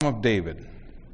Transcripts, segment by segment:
Of David.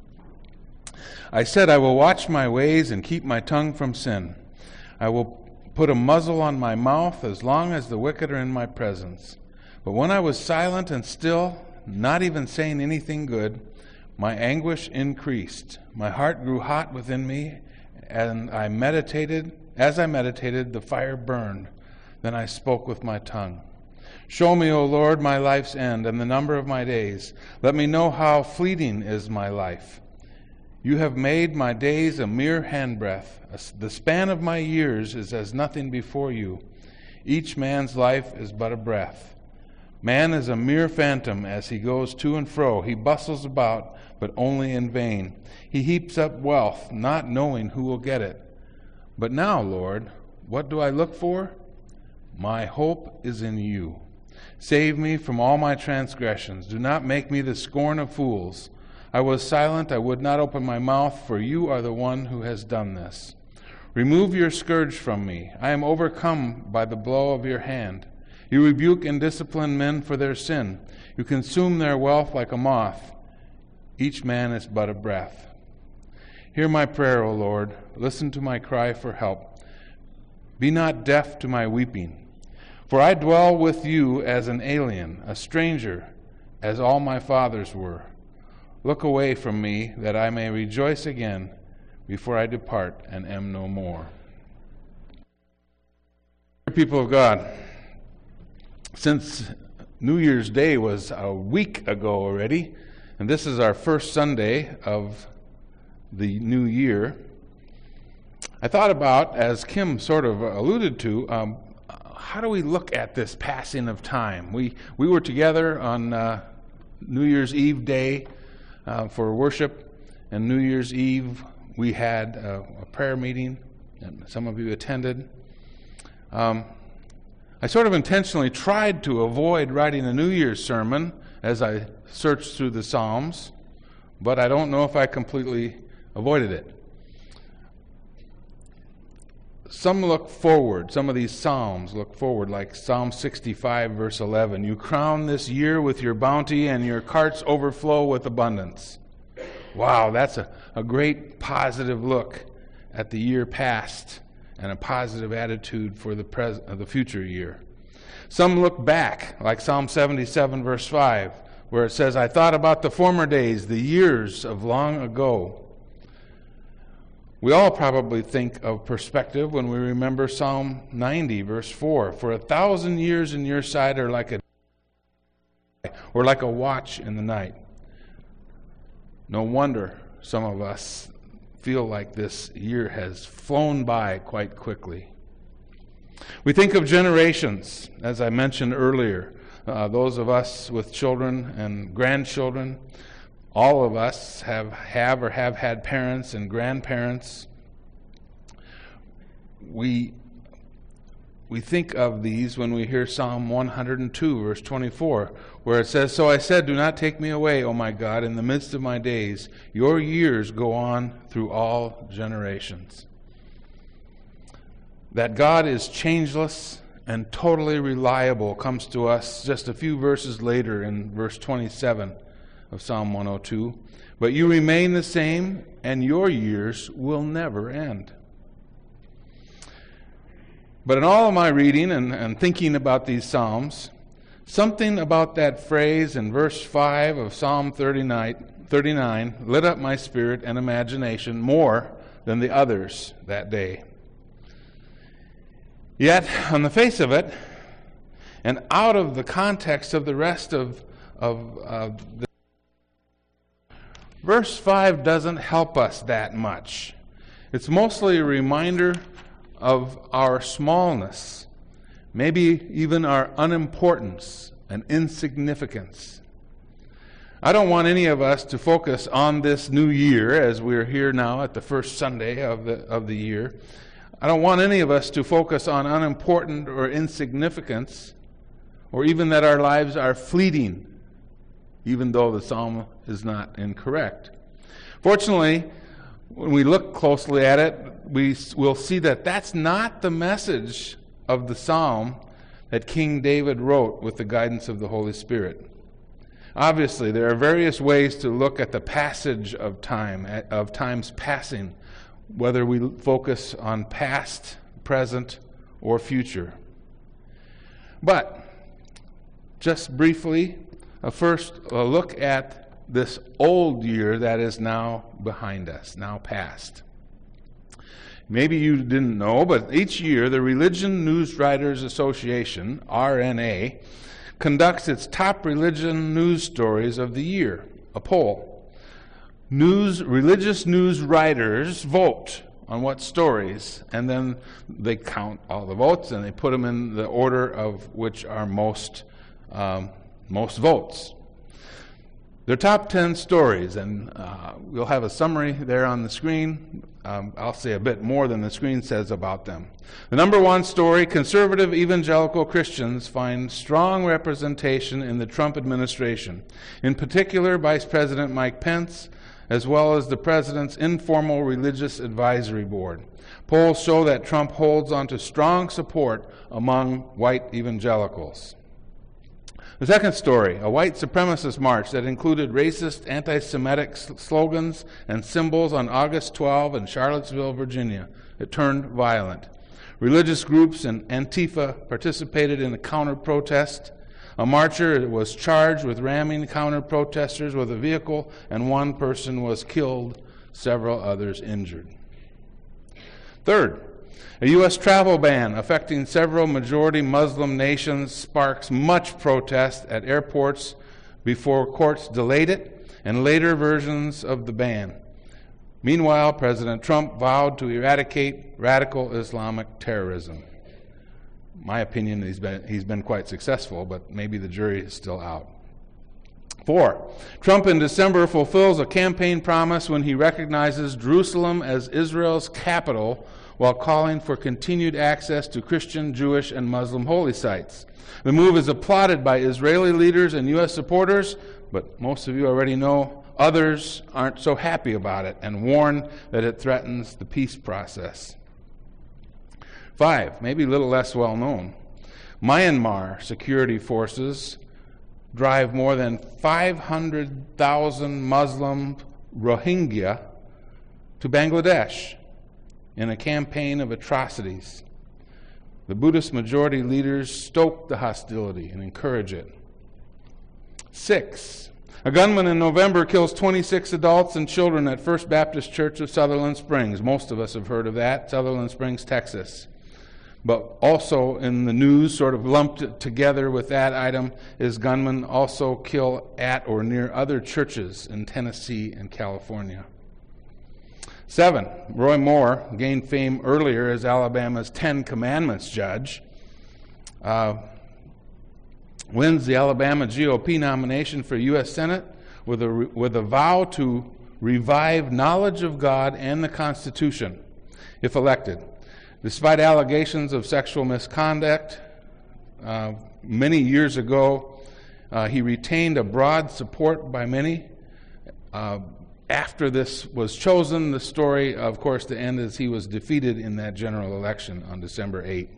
I said, I will watch my ways and keep my tongue from sin. I will put a muzzle on my mouth as long as the wicked are in my presence. But when I was silent and still, not even saying anything good, my anguish increased. My heart grew hot within me, and as I meditated, the fire burned. Then I spoke with my tongue. Show me, O Lord, my life's end and the number of my days. Let me know how fleeting is my life. You have made my days a mere handbreadth. The span of my years is as nothing before you. Each man's life is but a breath. Man is a mere phantom as he goes to and fro. He bustles about, but only in vain. He heaps up wealth, not knowing who will get it. But now, Lord, what do I look for? My hope is in you. Save me from all my transgressions. Do not make me the scorn of fools. I was silent, I would not open my mouth, for you are the one who has done this. Remove your scourge from me. I am overcome by the blow of your hand. You rebuke and discipline men for their sin. You consume their wealth like a moth. Each man is but a breath. Hear my prayer, O Lord. Listen to my cry for help. Be not deaf to my weeping. For I dwell with you as an alien, a stranger, as all my fathers were. Look away from me, that I may rejoice again before I depart and am no more. People of God, since New Year's Day was a week ago already, and this is our first Sunday of the new year, I thought about, as Kim sort of alluded to, how do we look at this passing of time? We were together on New Year's Eve day for worship, and New Year's Eve we had a prayer meeting, and some of you attended. I sort of intentionally tried to avoid writing a New Year's sermon as I searched through the Psalms, but I don't know if I completely avoided it. Some look forward. Some of these Psalms look forward, like Psalm 65, verse 11. You crown this year with your bounty, and your carts overflow with abundance. Wow, that's a great positive look at the year past and a positive attitude for the future year. Some look back, like Psalm 77, verse 5, where it says, I thought about the former days, the years of long ago. We all probably think of perspective when we remember Psalm 90, verse 4. For 1,000 years in your sight are like a watch in the night. No wonder some of us feel like this year has flown by quite quickly. We think of generations, as I mentioned earlier, those of us with children and grandchildren. All of us have or have had parents and grandparents. We think of these when we hear Psalm 102, verse 24, where it says, So I said, do not take me away, O my God, in the midst of my days. Your years go on through all generations. That God is changeless and totally reliable comes to us just a few verses later in verse 27 of Psalm 102. But you remain the same, and your years will never end. But in all of my reading and thinking about these Psalms, something about that phrase in verse 5 of Psalm 39 lit up my spirit and imagination more than the others that day. Yet, on the face of it, and out of the context of the rest of the verse 5 doesn't help us that much. It's mostly a reminder of our smallness, maybe even our unimportance and insignificance. I don't want any of us to focus on this new year as we're here now at the first Sunday of the year. I don't want any of us to focus on unimportant or insignificance, or even that our lives are fleeting, even though the psalm is not incorrect. Fortunately, when we look closely at it, we will see that that's not the message of the psalm that King David wrote with the guidance of the Holy Spirit. Obviously, there are various ways to look at the passage of time, of time's passing, whether we focus on past, present, or future. But, just briefly, first a look at this old year that is now behind us, now past. Maybe you didn't know, but each year the Religion News Writers Association, RNA, conducts its top religion news stories of the year, a poll. Religious news writers vote on what stories, and then they count all the votes and they put them in the order of which are most votes. Their top 10 stories, and we'll have a summary there on the screen. I'll say a bit more than the screen says about them. The number one story, conservative evangelical Christians find strong representation in the Trump administration, in particular Vice President Mike Pence, as well as the President's informal religious advisory board. Polls show that Trump holds on to strong support among white evangelicals. The second story, a white supremacist march that included racist, anti-Semitic slogans and symbols on August 12 in Charlottesville, Virginia. It turned violent. Religious groups and Antifa participated in a counter-protest. A marcher was charged with ramming counter-protesters with a vehicle, and one person was killed, several others injured. Third, a U.S. travel ban affecting several majority Muslim nations sparks much protest at airports before courts delayed it, and later versions of the ban. Meanwhile, President Trump vowed to eradicate radical Islamic terrorism. My opinion, he's been quite successful, but maybe the jury is still out. 4. Trump in December fulfills a campaign promise when he recognizes Jerusalem as Israel's capital while calling for continued access to Christian, Jewish, and Muslim holy sites. The move is applauded by Israeli leaders and U.S. supporters, but most of you already know others aren't so happy about it and warn that it threatens the peace process. 5, maybe a little less well known. Myanmar security forces drive more than 500,000 Muslim Rohingya to Bangladesh in a campaign of atrocities. The Buddhist majority leaders stoke the hostility and encourage it. 6, a gunman in November kills 26 adults and children at First Baptist Church of Sutherland Springs. Most of us have heard of that, Sutherland Springs, Texas. But also in the news, sort of lumped together with that item, is gunmen also kill at or near other churches in Tennessee and California. 7, Roy Moore gained fame earlier as Alabama's Ten Commandments judge, wins the Alabama GOP nomination for U.S. Senate with a vow to revive knowledge of God and the Constitution if elected. Despite allegations of sexual misconduct many years ago, he retained a broad support by many. After this was chosen, the story, of course, the end is he was defeated in that general election on December 8.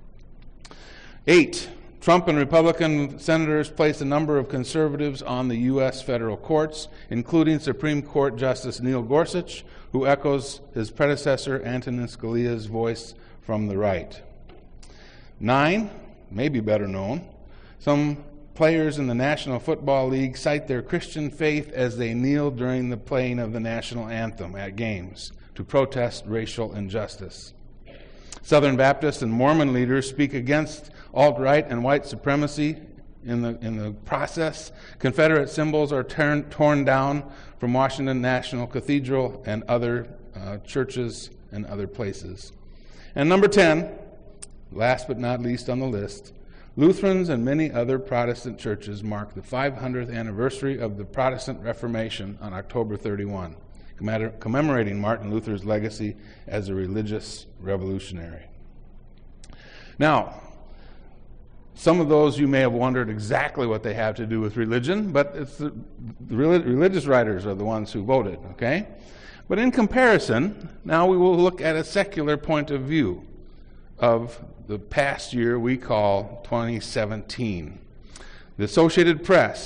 8, Trump and Republican senators placed a number of conservatives on the U.S. federal courts, including Supreme Court Justice Neil Gorsuch, who echoes his predecessor Antonin Scalia's voice from the right. 9, maybe better known, some players in the National Football League cite their Christian faith as they kneel during the playing of the national anthem at games to protest racial injustice. Southern Baptist and Mormon leaders speak against alt-right and white supremacy in the process. Confederate symbols are torn down from Washington National Cathedral and other churches and other places. And number 10, last but not least on the list, Lutherans and many other Protestant churches mark the 500th anniversary of the Protestant Reformation on October 31, commemorating Martin Luther's legacy as a religious revolutionary. Now, some of those you may have wondered exactly what they have to do with religion, but it's the religious writers are the ones who voted, okay? But in comparison, now we will look at a secular point of view of the past year we call 2017. The Associated Press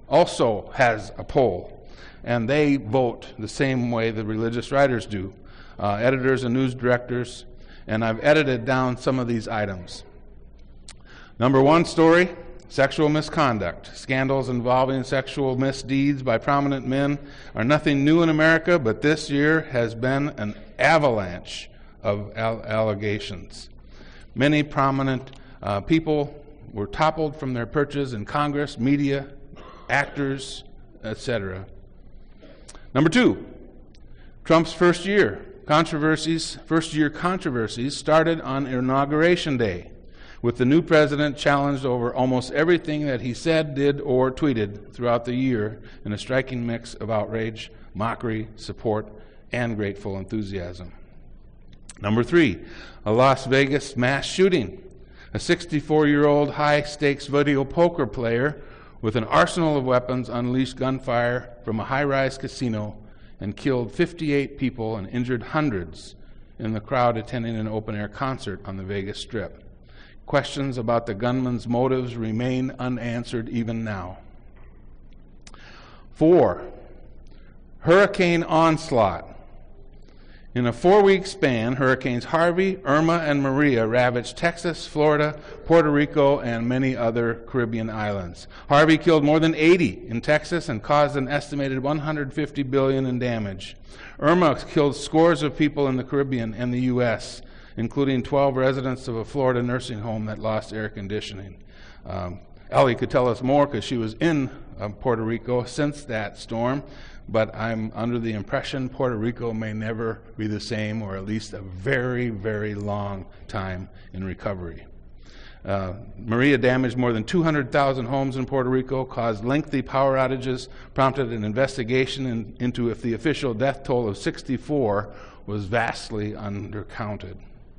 also has a poll, and they vote the same way the religious writers do, editors and news directors, and I've edited down some of these items. Number one story, sexual misconduct. Scandals involving sexual misdeeds by prominent men are nothing new in America, but this year has been an avalanche of allegations. Many prominent people were toppled from their perches in Congress, media, actors, etc. Number two, Trump's first-year controversies started on Inauguration Day, with the new president challenged over almost everything that he said, did, or tweeted throughout the year in a striking mix of outrage, mockery, support, and grateful enthusiasm. Number three, a Las Vegas mass shooting. A 64-year-old high-stakes video poker player with an arsenal of weapons unleashed gunfire from a high-rise casino and killed 58 people and injured hundreds in the crowd attending an open-air concert on the Vegas Strip. Questions about the gunman's motives remain unanswered even now. 4, hurricane onslaught. In a 4-week span, Hurricanes Harvey, Irma, and Maria ravaged Texas, Florida, Puerto Rico, and many other Caribbean islands. Harvey killed more than 80 in Texas and caused an estimated $150 billion in damage. Irma killed scores of people in the Caribbean and the U.S., including 12 residents of a Florida nursing home that lost air conditioning. Ellie could tell us more because she was in Puerto Rico since that storm, but I'm under the impression Puerto Rico may never be the same, or at least a very, very long time in recovery. Maria damaged more than 200,000 homes in Puerto Rico, caused lengthy power outages, prompted an investigation into if the official death toll of 64 was vastly undercounted.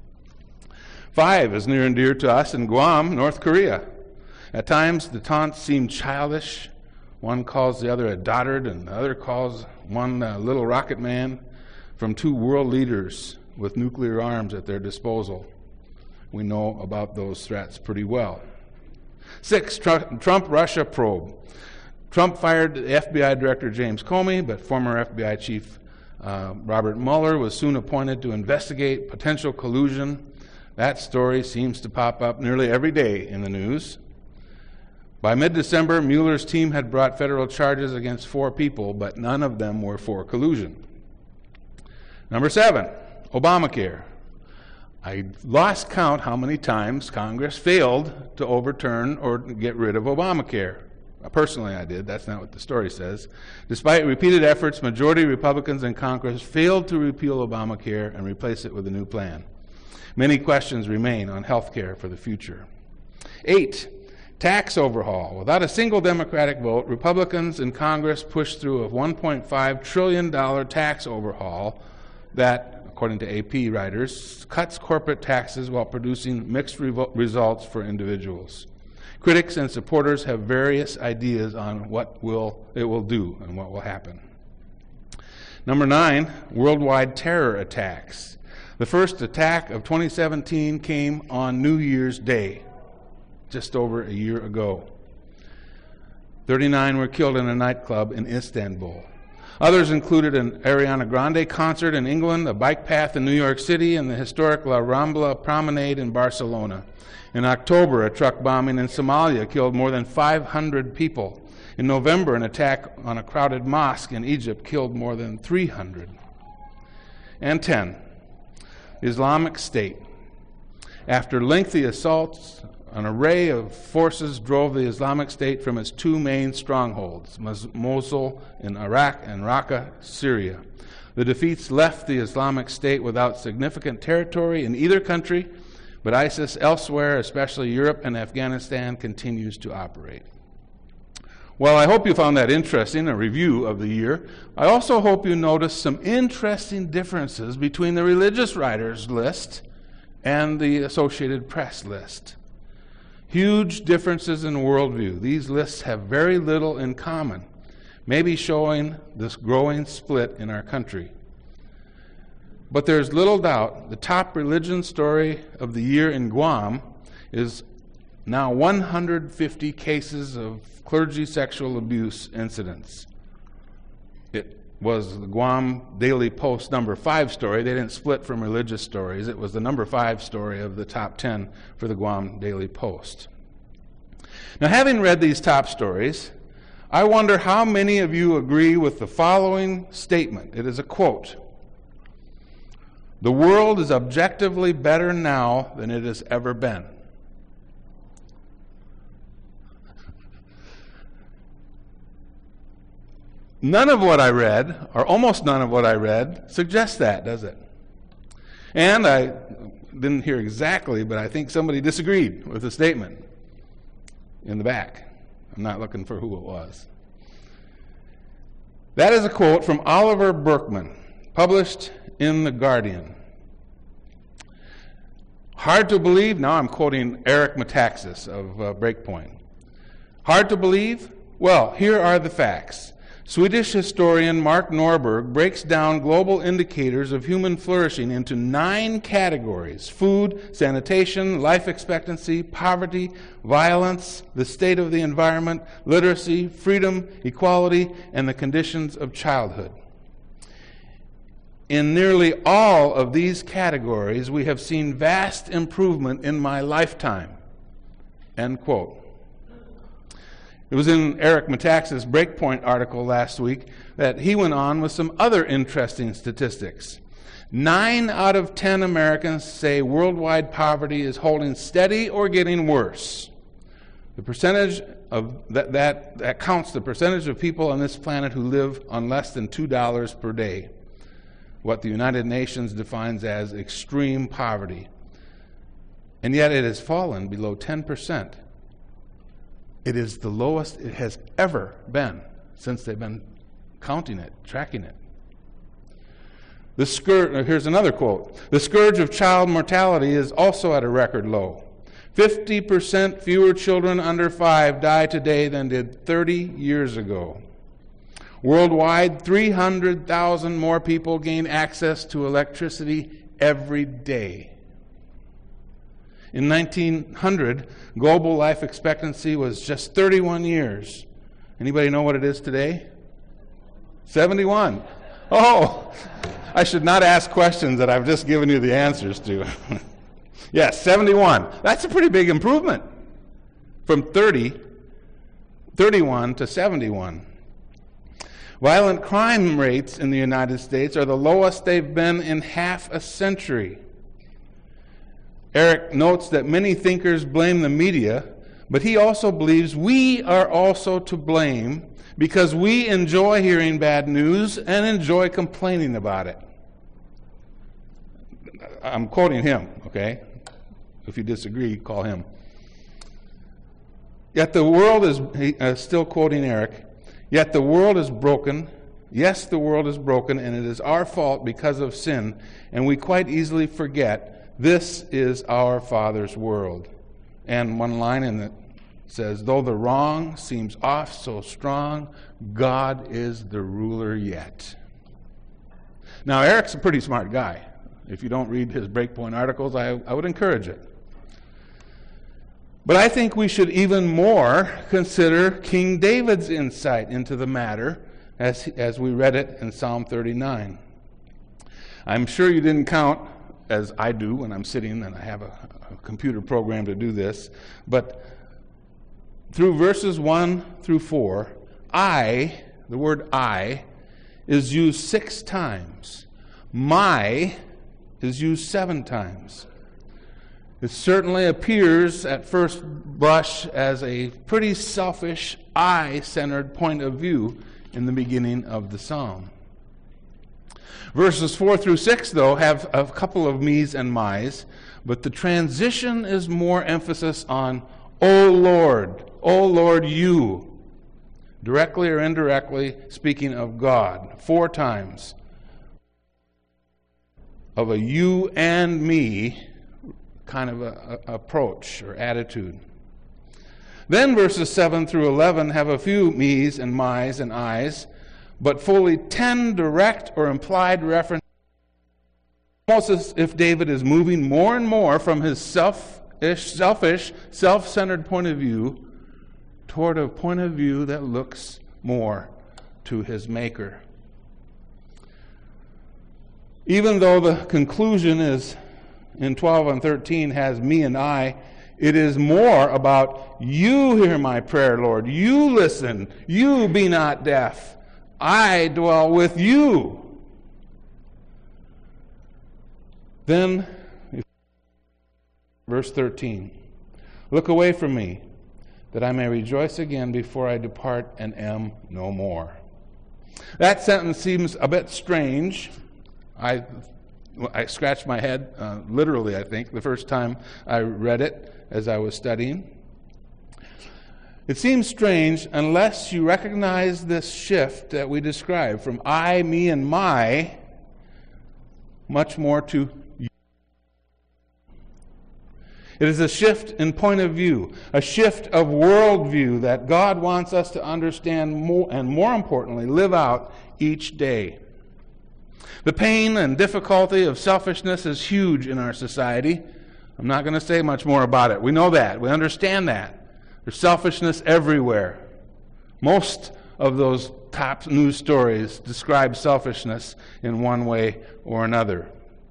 5 is near and dear to us in Guam, North Korea. At times, the taunts seem childish. One calls the other a dotard, and the other calls one little rocket man, from two world leaders with nuclear arms at their disposal. We know about those threats pretty well. 6, Trump-Russia probe. Trump fired FBI Director James Comey, but former FBI Chief Robert Mueller was soon appointed to investigate potential collusion. That story seems to pop up nearly every day in the news. By mid-December, Mueller's team had brought federal charges against 4 people, but none of them were for collusion. Number 7, Obamacare. I lost count how many times Congress failed to overturn or get rid of Obamacare. Personally, I did. That's not what the story says. Despite repeated efforts, majority Republicans in Congress failed to repeal Obamacare and replace it with a new plan. Many questions remain on health care for the future. 8, tax overhaul. Without a single Democratic vote, Republicans in Congress pushed through a $1.5 trillion tax overhaul that, according to AP writers, cuts corporate taxes while producing mixed results for individuals. Critics and supporters have various ideas on what it will do and what will happen. Number 9, worldwide terror attacks. The first attack of 2017 came on New Year's Day, just over a year ago. 39 were killed in a nightclub in Istanbul. Others included an Ariana Grande concert in England, a bike path in New York City, and the historic La Rambla promenade in Barcelona. In October, a truck bombing in Somalia killed more than 500 people. In November, an attack on a crowded mosque in Egypt killed more than 300. And 10, Islamic State. After lengthy assaults, an array of forces drove the Islamic State from its 2 main strongholds, Mosul in Iraq and Raqqa, Syria. The defeats left the Islamic State without significant territory in either country, but ISIS elsewhere, especially Europe and Afghanistan, continues to operate. Well, I hope you found that interesting, a review of the year. I also hope you noticed some interesting differences between the religious writers list and the Associated Press list. Huge differences in worldview. These lists have very little in common, maybe showing this growing split in our country. But there's little doubt the top religion story of the year in Guam is now 150 cases of clergy sexual abuse incidents. It was the Guam Daily Post number 5 story. They didn't split from religious stories. It was the number 5 story of the top 10 for the Guam Daily Post. Now, having read these top stories, I wonder how many of you agree with the following statement. It is a quote. "The world is objectively better now than it has ever been." None of what I read, or almost none of what I read, suggests that, does it? And I didn't hear exactly, but I think somebody disagreed with the statement in the back. I'm not looking for who it was. That is a quote from Oliver Burkeman, published in The Guardian. Hard to believe, now I'm quoting Eric Metaxas of Breakpoint. Hard to believe? Well, here are the facts. Swedish historian Mark Norberg breaks down global indicators of human flourishing into 9 categories: food, sanitation, life expectancy, poverty, violence, the state of the environment, literacy, freedom, equality, and the conditions of childhood. In nearly all of these categories, we have seen vast improvement in my lifetime. End quote. It was in Eric Metaxas' Breakpoint article last week that he went on with some other interesting statistics. 9 out of 10 Americans say worldwide poverty is holding steady or getting worse. The percentage of that counts the percentage of people on this planet who live on less than $2 per day, what the United Nations defines as extreme poverty. And yet it has fallen below 10%. It is the lowest it has ever been since they've been counting it, tracking it. Here's another quote. "The scourge of child mortality is also at a record low. 50% fewer children under 5 die today than did 30 years ago. Worldwide, 300,000 more people gain access to electricity every day. In 1900, global life expectancy was just 31 years. Anybody know what it is today? 71. Oh, I should not ask questions that I've just given you the answers to. Yes, 71. That's a pretty big improvement from 31 to 71. Violent crime rates in the United States are the lowest they've been in half a century. Eric notes that many thinkers blame the media, but he also believes we are also to blame because we enjoy hearing bad news and enjoy complaining about it. I'm quoting him, okay? If you disagree, call him. Yet the world is, still quoting Eric, yet the world is broken. Yes, the world is broken, and it is our fault because of sin, and we quite easily forget this is our Father's world. And one line in it says, though the wrong seems oft so strong, God is the ruler yet. Now, Eric's a pretty smart guy. If you don't read his Breakpoint articles, I would encourage it. But I think we should even more consider King David's insight into the matter as we read it in Psalm 39. I'm sure you didn't count, as I do when I'm sitting and I have a computer program to do this, but through verses 1 through 4, the word I, is used 6 times. My is used 7 times. It certainly appears at first blush as a pretty selfish, I-centered point of view in the beginning of the psalm. Verses 4 through 6, though, have a couple of me's and my's, but the transition is more emphasis on, O Lord, you, directly or indirectly speaking of God, 4 times, of a you and me kind of a approach or attitude. Then verses 7 through 11 have a few me's and my's and I's, but fully 10 direct or implied references, almost as if David is moving more and more from his self-centered point of view toward a point of view that looks more to his Maker. Even though the conclusion is in 12 and 13 has me and I, it is more about you hear my prayer, Lord. You listen. You be not deaf. I dwell with you. Then, verse 13, look away from me, that I may rejoice again before I depart and am no more. That sentence seems a bit strange. I scratched my head, literally, I think, the first time I read it as I was studying. It seems strange unless you recognize this shift that we described from I, me, and my, much more to you. It is a shift in point of view, a shift of worldview that God wants us to understand more, and more importantly, live out each day. The pain and difficulty of selfishness is huge in our society. I'm not going to say much more about it. We know that. We understand that. There's selfishness everywhere. Most of those top news stories describe selfishness in one way or another.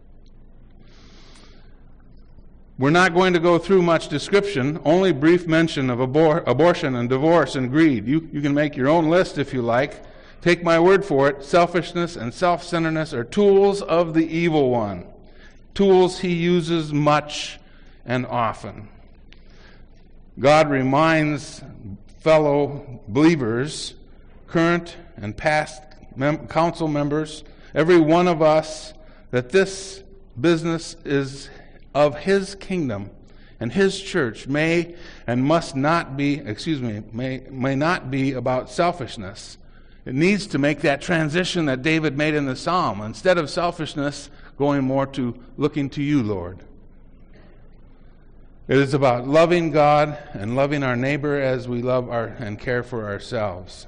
We're not going to go through much description, only brief mention of abortion and divorce and greed. You can make your own list if you like. Take my word for it, selfishness and self-centeredness are tools of the evil one. Tools he uses much and often. God reminds fellow believers, current and past council members, every one of us, that this business is of his kingdom, and his church may not be about selfishness. It needs to make that transition that David made in the psalm. Instead of selfishness, going more to looking to you, Lord. It is about loving God and loving our neighbor as we love and care for ourselves.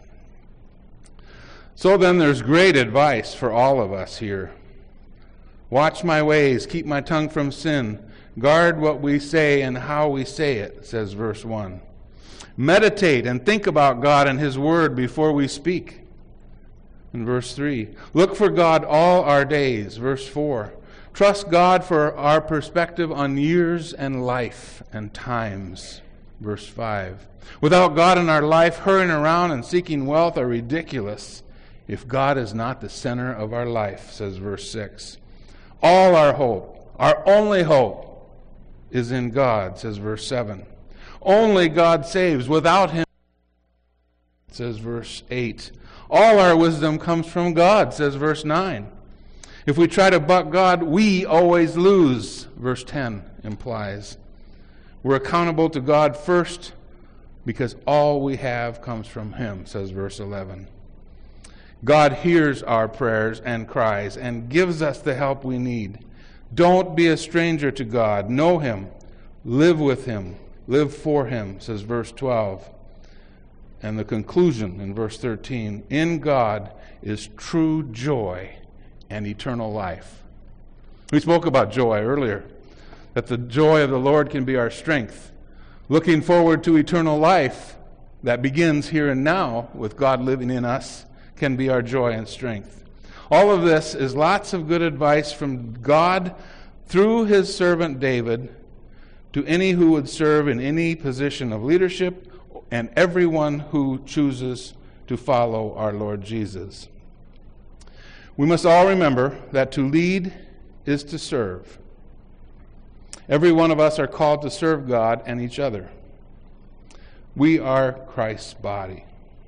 So then there's great advice for all of us here. Watch my ways, keep my tongue from sin, guard what we say and how we say it, says verse 1. Meditate and think about God and his word before we speak. In verse 3, look for God all our days. Verse 4, trust God for our perspective on years and life and times. Verse 5, without God in our life, hurrying around and seeking wealth are ridiculous if God is not the center of our life, says verse 6. All our hope, our only hope, is in God, says verse 7. Only God saves. Without him, says verse 8. All our wisdom comes from God, says verse 9. If we try to buck God, we always lose, verse 10 implies. We're accountable to God first because all we have comes from him, says verse 11. God hears our prayers and cries and gives us the help we need. Don't be a stranger to God. Know him. Live with him. Live for him, says verse 12. And the conclusion in verse 13, in God is true joy and eternal life. We spoke about joy earlier, that the joy of the Lord can be our strength. Looking forward to eternal life that begins here and now with God living in us can be our joy and strength. All of this is lots of good advice from God through his servant David to any who would serve in any position of leadership and everyone who chooses to follow our Lord Jesus. We must all remember that to lead is to serve. Every one of us are called to serve God and each other. We are Christ's body.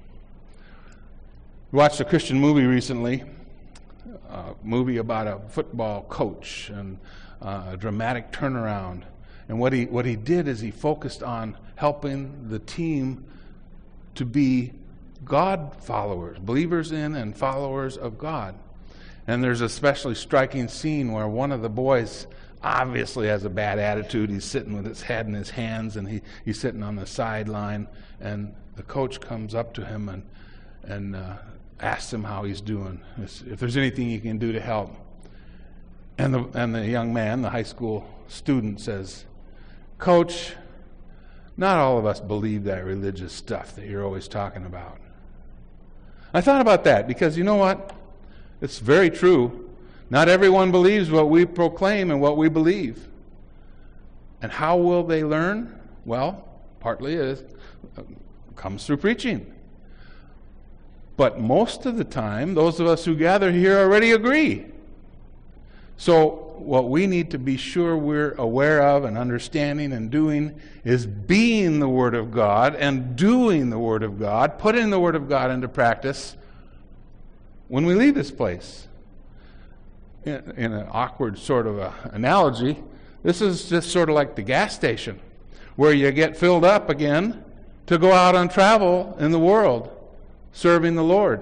We watched a Christian movie recently, a movie about a football coach and a dramatic turnaround. And what he did is he focused on helping the team to be God followers, believers in and followers of God. And there's a especially striking scene where one of the boys obviously has a bad attitude. He's sitting with his head in his hands, and he's sitting on the sideline. And the coach comes up to him and asks him how he's doing, if there's anything he can do to help. And the young man, the high school student, says, Coach, not all of us believe that religious stuff that you're always talking about. I thought about that because you know what? It's very true. Not everyone believes what we proclaim and what we believe. And how will they learn? Well, partly it comes through preaching. But most of the time, those of us who gather here already agree. So what we need to be sure we're aware of and understanding and doing is being the Word of God and doing the Word of God, putting the Word of God into practice when we leave this place. In an awkward sort of analogy, this is just sort of like the gas station where you get filled up again to go out on travel in the world serving the Lord.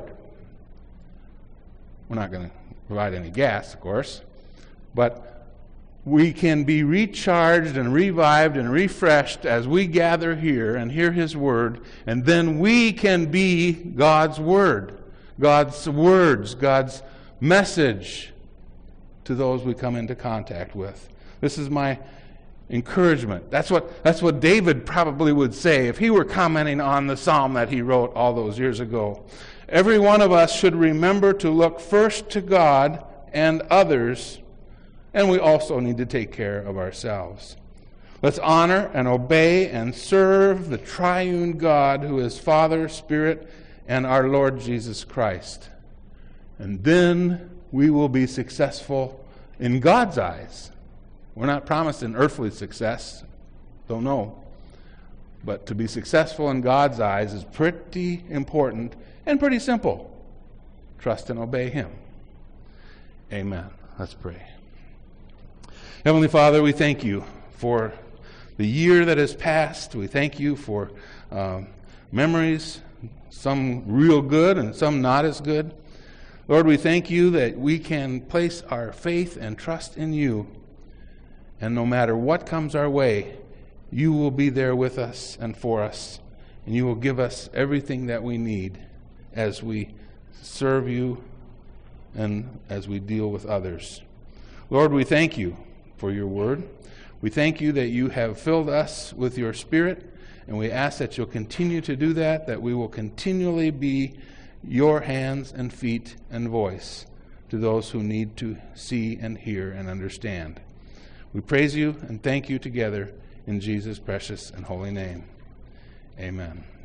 We're not going to provide any gas, of course. But we can be recharged and revived and refreshed as we gather here and hear His Word, and then we can be God's Word, God's words, God's message to those we come into contact with. This is my encouragement. That's what David probably would say if he were commenting on the psalm that he wrote all those years ago. Every one of us should remember to look first to God and others, and we also need to take care of ourselves. Let's honor and obey and serve the triune God who is Father, Spirit, and our Lord Jesus Christ. And then we will be successful in God's eyes. We're not promised an earthly success. Don't know. But to be successful in God's eyes is pretty important and pretty simple. Trust and obey Him. Amen. Let's pray. Heavenly Father, we thank You for the year that has passed. We thank You for memories, some real good and some not as good. Lord, we thank You that we can place our faith and trust in You. And no matter what comes our way, You will be there with us and for us. And You will give us everything that we need as we serve You and as we deal with others. Lord, we thank You for Your Word. We thank You that You have filled us with Your Spirit, and we ask that You'll continue to do that we will continually be Your hands and feet and voice to those who need to see and hear and understand. We praise You and thank You together in Jesus' precious and holy name. Amen.